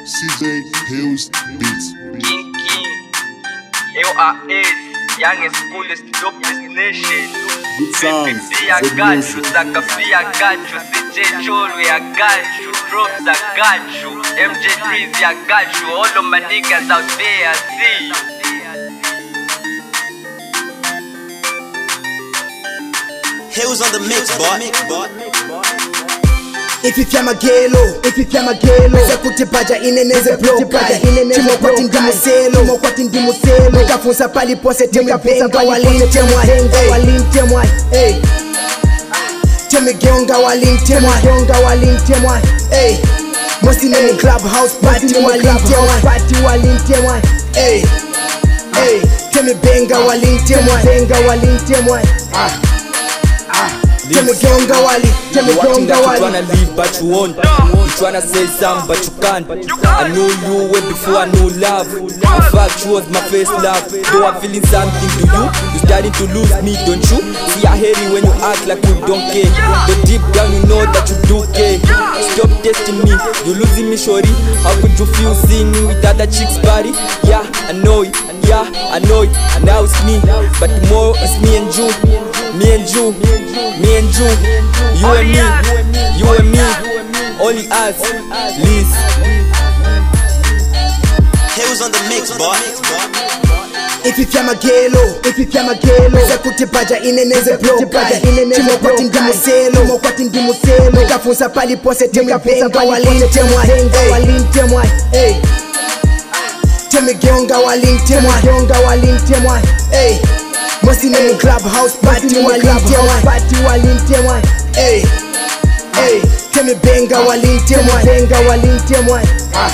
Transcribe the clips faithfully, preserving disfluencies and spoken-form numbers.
C J Hills Beats. King King, eu a esse, young schoolest, dopest nation. Good sounds, P P C a gacho, Zakafi a gacho, C J Cholo a gacho, Drops a gacho, M J Drizzy a gacho, all of my niggas out there, I see you. Hills on the mix, boy. Ififya magelo, ififya magelo Sekuti paja ineneze bloka Chimo kwa tindi muselo, chimo kwa tindi muselo Mikafunsa pali pose temi benga walinte mwa Walinte mwa, hey Temi gionga walinte mwa Gionga walinte mwa, hey Mosi nemi clubhouse party walinte mwa Party walinte mwa, hey Hey, temi benga walinte mwa Benga walinte mwa, ah Tell me gonga wali, tell me gonga wali. You tryna live but you won't. You tryna say something but you can't. I know you way before I know love. In fact you was my first love. Though I'm feeling something to you, you starting to lose me, don't you? See I hate it when you act like you don't care. But deep down you know that you do care. Stop testing me, you losing me shorty. How could you feel seeing me with other chicks body? Yeah, I know it, yeah, I know it. And now it's me, but tomorrow it's me and you. Me and you, me and you, you and me, you and me, only us, Liz. Hills on the mix, boy. Ififya magelo, ififya magelo Sekuti paja ineneze bloka Chimo kwa tindi muselo, chimo kwa tindi muselo Mikafunsa pali pose temi benga walinte mwa Walinte mwa, hey Temi gionga walinte mwa Gionga walinte mwa, hey Mosi nemi clubhouse party walinte mwa Party walinte mwa, hey Hey, temi benga walinte mwa Benga walinte mwa, ah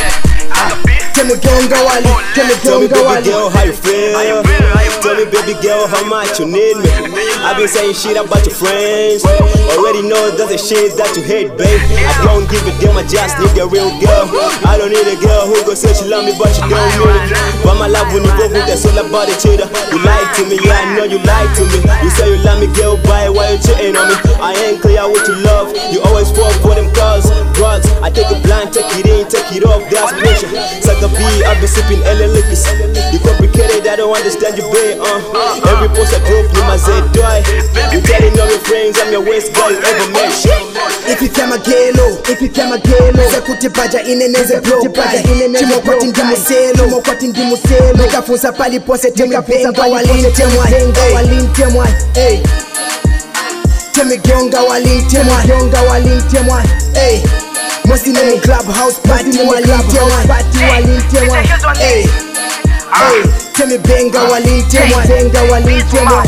Tell me gonga wali, tell me gonga wali. Tell me baby girl how you feel. Tell me baby girl how much you need me. I've been saying shit about your friends. Already know that's the shit that you hate, babe. I don't give a damn, I just need a real girl. I don't need a girl who gon' say she love me but she don't mean it. But my love when you go with that's all about the cheater. You lied to me, yeah I know you lied to me. You say you love me girl, why why you cheating on me? I ain't clear what you love. You always fall for them cars, drugs. I take a blind, take it in, take it off, that's pressure. B, I've been sipping L L liquors. You complicated, I don't understand you, babe, uh Every post I drop, you must say, die. You telling all your friends I'm your worst guy you ever met. Ififya magelo, ififya magelo Sekuti paja ineneze bloka Chimo kwa tindi muselo, chimo kwa tindi muselo Mikafunsa pali pose temi benga walinte mwa Walinte mwa, hey Temi gionga walinte mwa Gionga walinte mwa, hey Mosi nemi clubhouse party walinte mwa Party walinte mwa, hey Hey, temi benga walinte mwa Benga walinte mwa,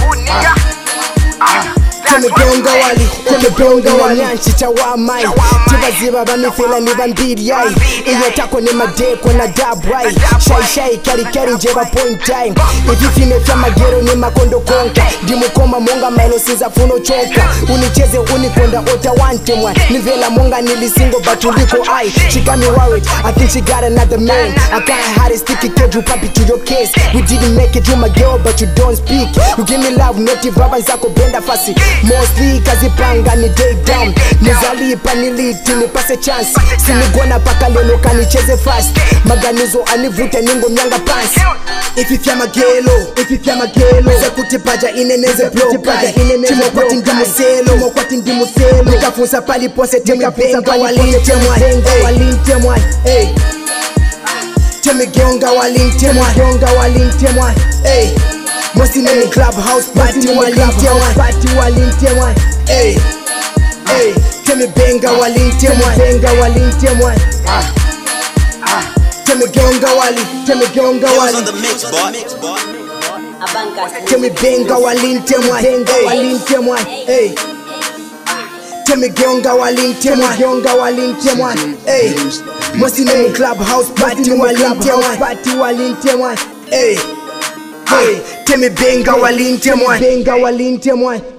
ah Temi gonga wali, temi gonga wali Nyanchicha wa mai, tiba ziba bamifila ni bambiri yai Iyo tako ni madeko na dabwai Shai shai kari kari njeba point time Ififine fya magero ni makondo konka Dimukoma monga mailo sinza funo choka Unicheze unikonda ota wante mwa Nivela monga nilisingo batuliko ai She got me worried, I think she got another man I can't hide it, sticky kid, you papi to your case We didn't make it, you my girl but you don't speak You give me love, native raba nzako benda fasi Mostly kazi panga ni day down Nizalipa niliti nipase chance Sinigona paka lelo kanicheze fast Maganizo anivute ningo myanga pants Ififya magelo, ififya magelo Sekuti paja ineneze bloka Chimo kwa tindi muselo, chimo kwa tindi muselo Mikafunsa pali pose temi benga walinte mwa Walinte mwa, hey Temi gionga walinte mwa Gionga walinte mwa, hey Mosi nemi clubhouse party walinte mwa Party walinte mwa, hey Hey, temi benga walinte mwa Benga walinte mwa, ah Ah, temi gionga wali, temi gionga Hills wali on the mix, boy. Temi benga walinte mwa Benga walinte mwa, hey Temi gionga walinte mwa Gionga walinte mwa, hey Mosi nemi clubhouse party walinte mwa Party walinte mwa, hey Hey, temi benga walinte mwa Benga walinte mwa